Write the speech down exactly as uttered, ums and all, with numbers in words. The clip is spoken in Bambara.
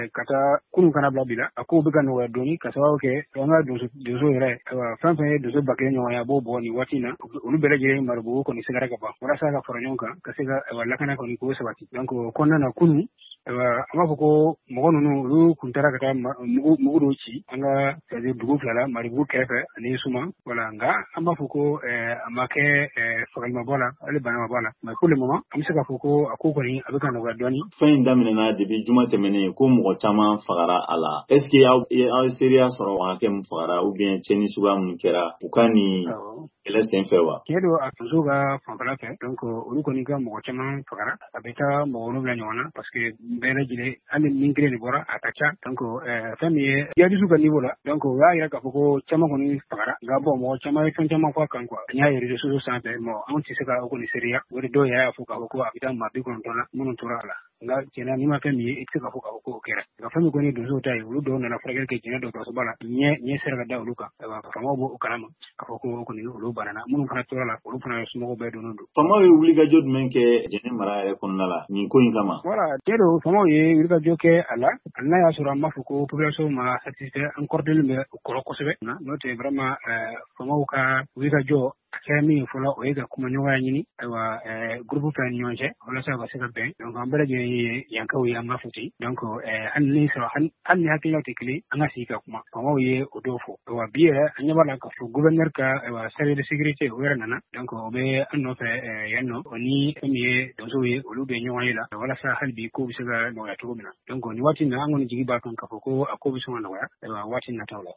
kata kunu kana bila bila ako be kan wa doni ka sababu ke tonga dozo dozo yɛrɛ fɛn fɛn ye dozo ba kelen ɲɔgɔn ya b'o bɔ nin waati na olu bɛɛ lajɛlen maribugu kɔni sigara ka ban walasa ka fara ɲɔgɔn kan ka se ka lakana kɔni k'o sabati donc kɔnɔna na kunu an b'a fɔ ko mɔgɔ ninnu olu kun taara ka taa mugu dɔw ci an ka c'est-à-dire dugu fila la maribugu kɛrɛfɛ ani suma wala nka an b'a fɔ ko a ma kɛ fagalima la ale bana ma bɔ la mais pour le moment an bɛ se k'a fɔ ko a ko kɔni a bɛ ka nɔgɔya dɔɔni. Fɛn in daminɛna depuis juma tɛmɛnen ko mɔgɔ caman fagara a la est ce que aw aw seereya sɔrɔ hakɛ min fagara ou bien cɛnni suguya min kɛra u ka nin kɛlɛ senfɛ wa? Tiɲɛ don a muso ka fanfɛla fɛ donc olu kɔni ka mɔgɔ caman fagara a bɛ taa mɔgɔ wolonwula ɲɔgɔn na parce que bɛɛ lajɛlen hali min kelen de bɔra a ka ca donc fɛn min ye jihadistes ka niveau la donc o y'a yira k'a fɔ ko caman kɔni fagara nka bon mɔgɔ caman ye fɛn caman fɔ a kan quoi n y'a ye réseaux sociaux sanfɛ bon anw tɛ se ka o kɔni seereya o de dɔw yɛrɛ y'a fɔ k'a fɔ ko a bɛ taa maa bi kɔnɔntɔn na minnu tora a la nka tiɲɛna n'i ma fɛn min ye i tɛ se k'a fɔ k'a fɔ ko o kɛra nka fɛn min kɔni ye donsow ta ye olu dɔw nana furakɛli kɛ jɛnɛ dɔgɔtɔrɔsoba la ɲɛ ɲɛ sera ka da olu kan faamaw b'o kalama k'a fɔ ko o kɔni olu banana minnu fana tora la olu fana somɔgɔw bɛɛ donnen don. Faamaw ye wulikajɔ jumɛn kɛ jɛnɛ mara yɛrɛ kɔnɔna la nin ko in kama? Voilà tiɲɛ don faamaw ye wulikajɔ kɛ a la hali n'a y'a sɔrɔ an b'a fɔ ko population ma satisfait an kɔrɔdɔlen bɛ o kɔrɔ kosɛbɛ n'o tɛ vraiment faamaw ka wulikajɔ a kɛra min fɔlɔ o ye ka kumaɲɔgɔnya ɲini ayiwa groupe fila ni ɲɔgɔn cɛ walasa ka se ka bɛn donc an bɛɛ lajɛlen ye yankaw ye an b'a fɔ ten donc hali ni sɔrɔ hali ni hakilinaw tɛ kelen an ka sigi ka kuma faamaw ye o dɔw fɔ ayiwa bi yɛrɛ an ɲɛ b'a la k'a fɔ gouverneur ka ayiwa service de sécurité o yɛrɛ nana donc o bɛ an nɔfɛ yan nɔ o ni fɛn min ye donsow ye olu bɛ ɲɔgɔn ye la walasa hali bi ko bɛ se ka nɔgɔya cogo min na donc nin waati in na an kɔni jigi b'a kan k'a fɔ ko a ko bɛ sɔn ka nɔgɔya ayiwa waati nataw la.